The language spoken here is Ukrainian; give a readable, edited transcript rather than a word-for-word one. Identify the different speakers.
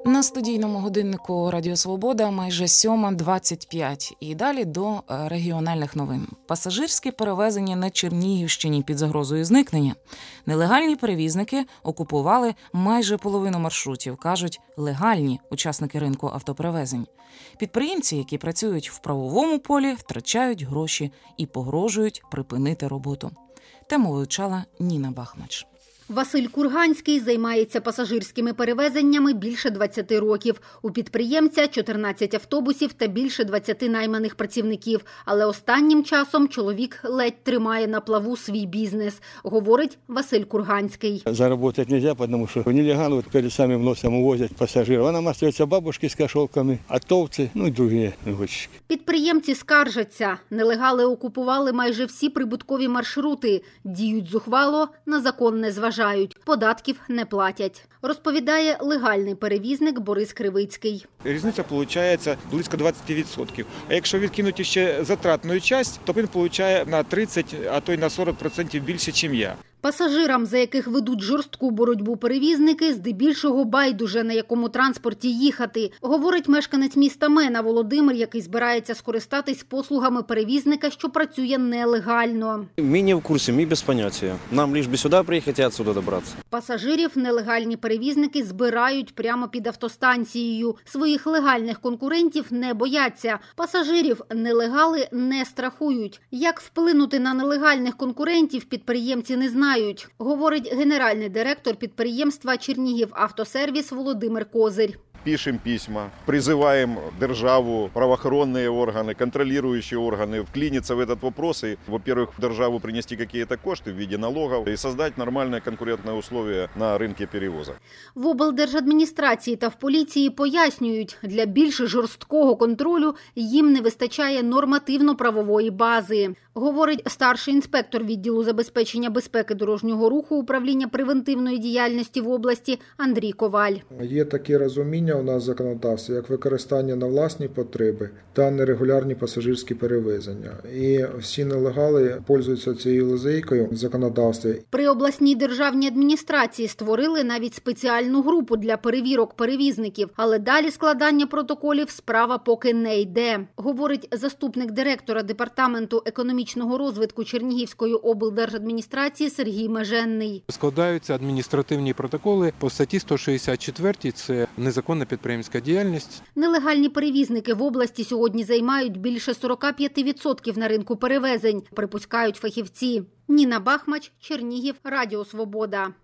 Speaker 1: На студійному годиннику Радіо Свобода майже 7:25. І далі до регіональних новин. Пасажирські перевезення на Чернігівщині під загрозою зникнення. Нелегальні перевізники окупували майже половину маршрутів, кажуть легальні учасники ринку автоперевезень. Підприємці, які працюють в правовому полі, втрачають гроші і погрожують припинити роботу. Тему вивчала Ніна Бахмач.
Speaker 2: Василь Курганський займається пасажирськими перевезеннями більше 20 років. У підприємця 14 автобусів та більше 20 найманих працівників. Але останнім часом чоловік ледь тримає на плаву свій бізнес, говорить Василь Курганський.
Speaker 3: Заработать нельзя, потому что нелегалы перед самым носом увозят пассажиров. А нам остаются бабушки с кошелками, отовцы, и другие гонщики.
Speaker 2: Підприємці скаржаться. Нелегали окупували майже всі прибуткові маршрути. Діють зухвало, на закон не зважають. Податків не платять. Розповідає легальний перевізник Борис Кривицький.
Speaker 4: Різниця виходить близько 20%. А якщо відкинути ще затратну частину, то він отримує на 30, а то й на 40% більше, ніж я.
Speaker 2: Пасажирам, за яких ведуть жорстку боротьбу перевізники, здебільшого байдуже, на якому транспорті їхати, говорить мешканець міста Мена Володимир, який збирається скористатись послугами перевізника, що працює нелегально.
Speaker 5: Ми не в курсі, ми без поняття. Нам лише сюди приїхати і відсюди добратися.
Speaker 2: Пасажирів нелегальні перевізники збирають прямо під автостанцією. Своїх легальних конкурентів не бояться. Пасажирів нелегали не страхують. Як вплинути на нелегальних конкурентів, підприємці не знають. Говорить генеральний директор підприємства «Чернігівавтосервіс» Володимир Козир.
Speaker 6: Пишем письма, призываем державу, правоохранные органы, контролирующие органы вклиниться в этот вопрос и, во-первых, державу принести какие-то кошты в виде налогов и создать нормальные конкурентные условия на рынке перевозок.
Speaker 2: В облдержадміністрації та в поліції пояснюють, для більш жорсткого контролю їм не вистачає нормативно-правової бази. Говорить старший інспектор відділу забезпечення безпеки дорожнього руху управління превентивної діяльності в області Андрій Коваль.
Speaker 7: Є такі розуміння у нас в законодавстві, як використання на власні потреби та нерегулярні пасажирські перевезення. І всі нелегали пользуються цією лазейкою в законодавстві.
Speaker 2: При обласній державній адміністрації створили навіть спеціальну групу для перевірок перевізників, але далі складання протоколів справа поки не йде. Говорить заступник директора департаменту економічного розвитку Чернігівської облдержадміністрації Сергій Меженний.
Speaker 8: Складаються адміністративні протоколи по статті 164 – це незаконна підприємська діяльність.
Speaker 2: Нелегальні перевізники в області сьогодні займають більше 45% на ринку перевезень, припускають фахівці. Ніна Бахмач, Чернігів, Радіо Свобода.